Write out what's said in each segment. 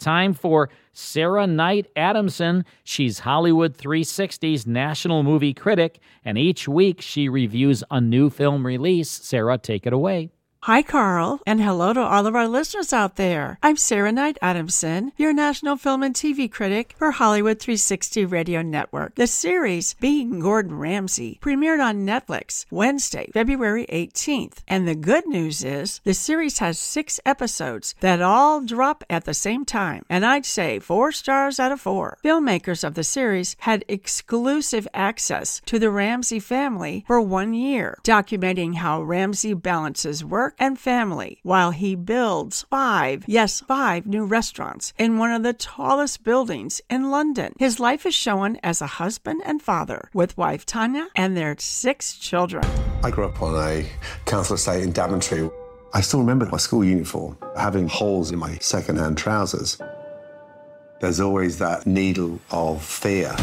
time for Sarah Knight Adamson. She's Hollywood 360's national movie critic, and each week she reviews a new film release. Sarah, take it away. Hi, Carl, and hello to all of our listeners out there. I'm Sarah Knight Adamson, your national film and TV critic for Hollywood 360 Radio Network. The series, Being Gordon Ramsay, premiered on Netflix Wednesday, February 18th. And the good news is the series has 6 episodes that all drop at the same time. And I'd say 4 stars out of 4. Filmmakers of the series had exclusive access to the Ramsay family for 1 year, documenting how Ramsay balances work and family while he builds 5 new restaurants in one of the tallest buildings in London. His life is shown as a husband and father with wife Tanya and their 6 children. I grew up on a council estate in Daventry. I still remember my school uniform having holes in my second-hand trousers. There's always that needle of fear.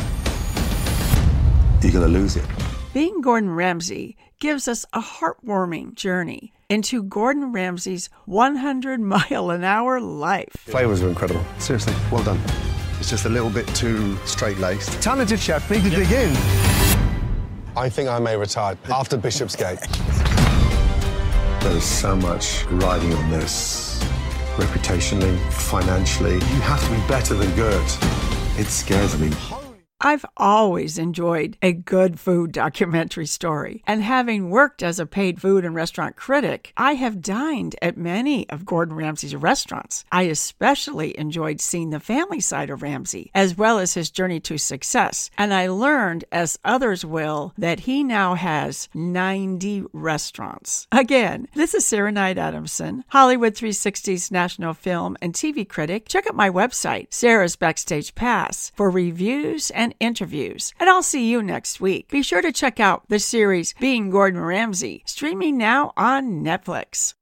You're going to lose it. Being Gordon Ramsay gives us a heartwarming journey into Gordon Ramsay's 100-mile-an-hour life. Flavors are incredible. Seriously, well done. It's just a little bit too straight-laced. Talented chef, need to dig in. I think I may retire after Bishopsgate. There's so much riding on this, reputationally, financially. You have to be better than good. It scares me. I've always enjoyed a good food documentary story, and having worked as a paid food and restaurant critic, I have dined at many of Gordon Ramsay's restaurants. I especially enjoyed seeing the family side of Ramsay, as well as his journey to success, and I learned, as others will, that he now has 90 restaurants. Again, this is Sarah Knight Adamson, Hollywood 360's national film and TV critic. Check out my website, Sarah's Backstage Pass, for reviews and interviews. And I'll see you next week. Be sure to check out the series Being Gordon Ramsay, streaming now on Netflix.